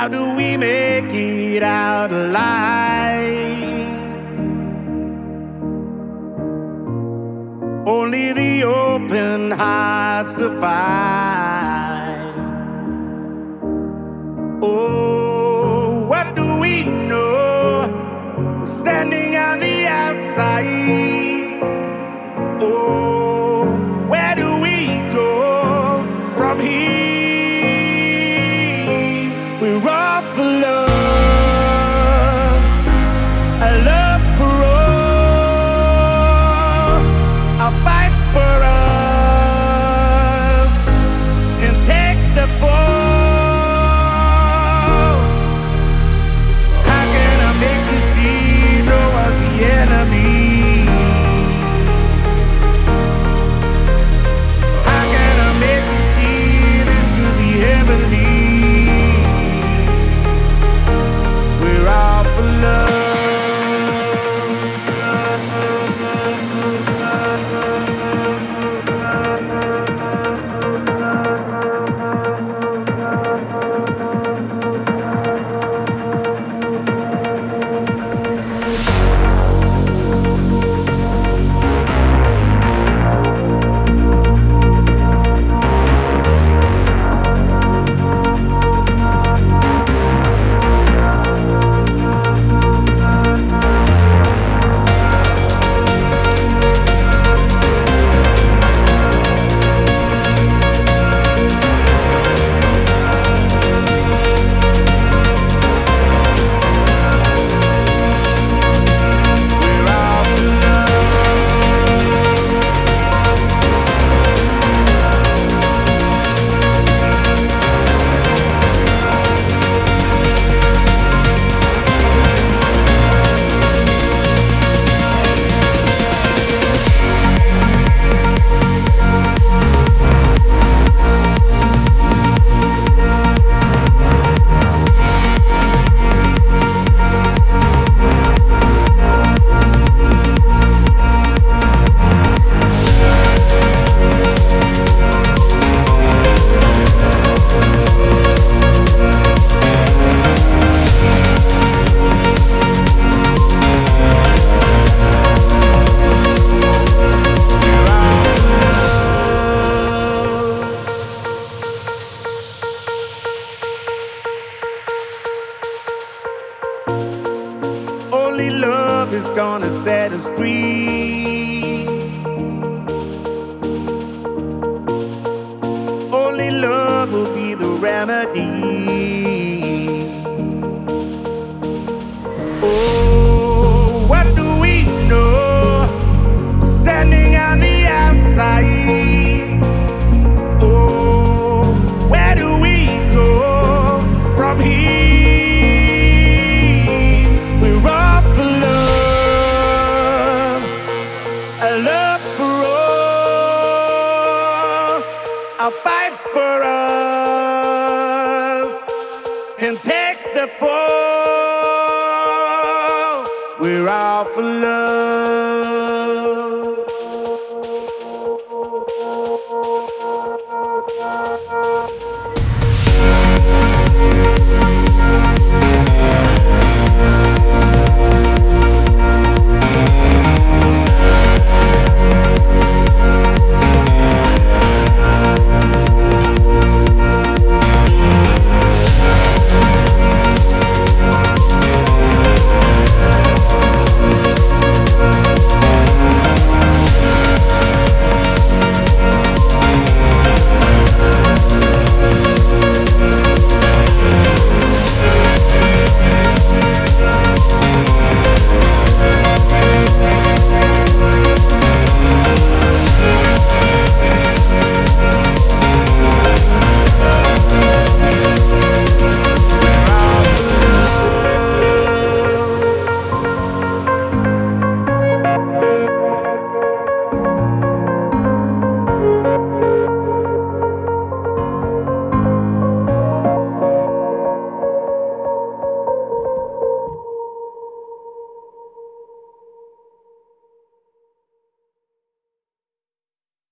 How do we make it out alive? Only the open heart survive. Oh, what do we know? We're standing on the outside. Oh, where do we go from here? We're all for love, a love for all. I'll fight for us and take the fall. How can I make you see no one's the enemy? How can I make you see this could be heavenly? We're all for love. Only love is gonna set us free. Only love will be the remedy. Oh, what do we know? Standing on the outside. Oh, where do we go from here? We're all for love, a love for all. I'll fight for us and take the fall. We're all for love.